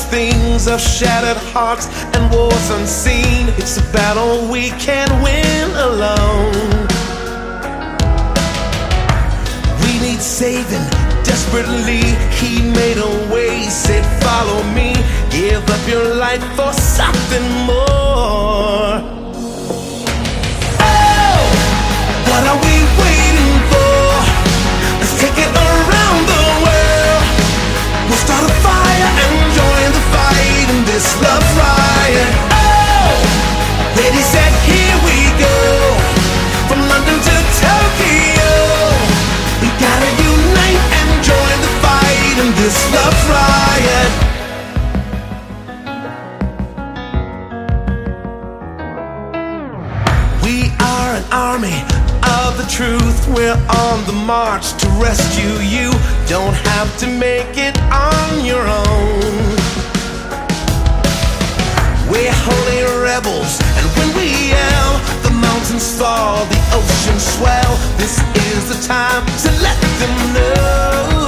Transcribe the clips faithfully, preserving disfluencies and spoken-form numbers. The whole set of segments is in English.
things of shattered hearts and wars unseen. It's a battle we can't win alone. We need saving desperately. He made a way, said follow me. Give up your life for something more. Oh, what are we waiting for? Let's take it around the world. We'll start a fire and join the fight in this love riot. Oh, lady said here we go. From London to Tokyo, we gotta unite and join the fight in this love riot. We are an army of the truth. We're on the march to rescue you. Don't have to make it on your own. We're holy rebels, and when we yell, the mountains fall, the oceans swell. This is the time to let them know.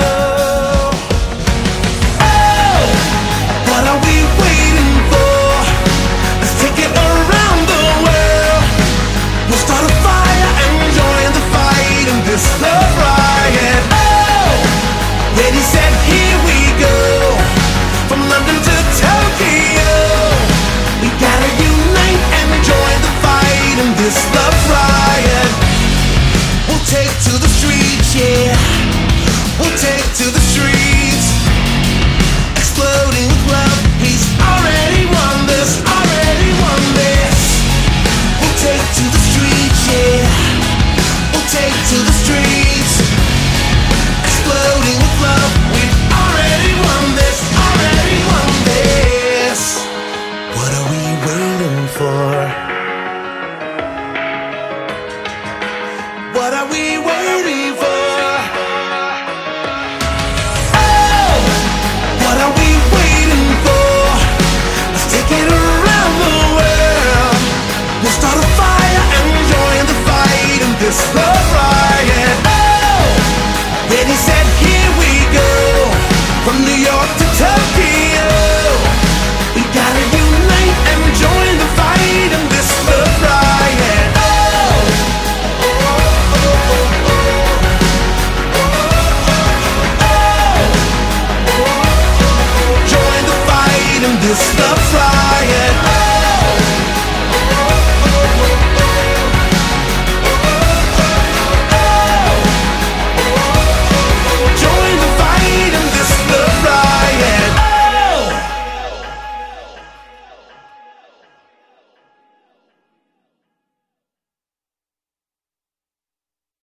Oh, what are we waiting for? Let's take it around the world. We'll start a fire and join the fight in this love riot. Oh, lady said here we go. From London to Tokyo, we gotta unite and join the fight in this love riot. We'll take to the streets, yeah. We'll take to the streets. Exploding with love, he's already won this, already won this. We'll take to the streets, yeah. We'll take to the streets. Exploding with love, we've already won this, already won this. What are we waiting for? What are we waiting for? Oh, what are we waiting for? Let's take it around the world. We'll start a fire and join the fight in this love riot. Oh, lady said here we go. From New York to Tokyo, we gotta unite and join the fight in this love riot. Oh, oh, oh, oh, oh, oh, oh, oh. Join the fight in this love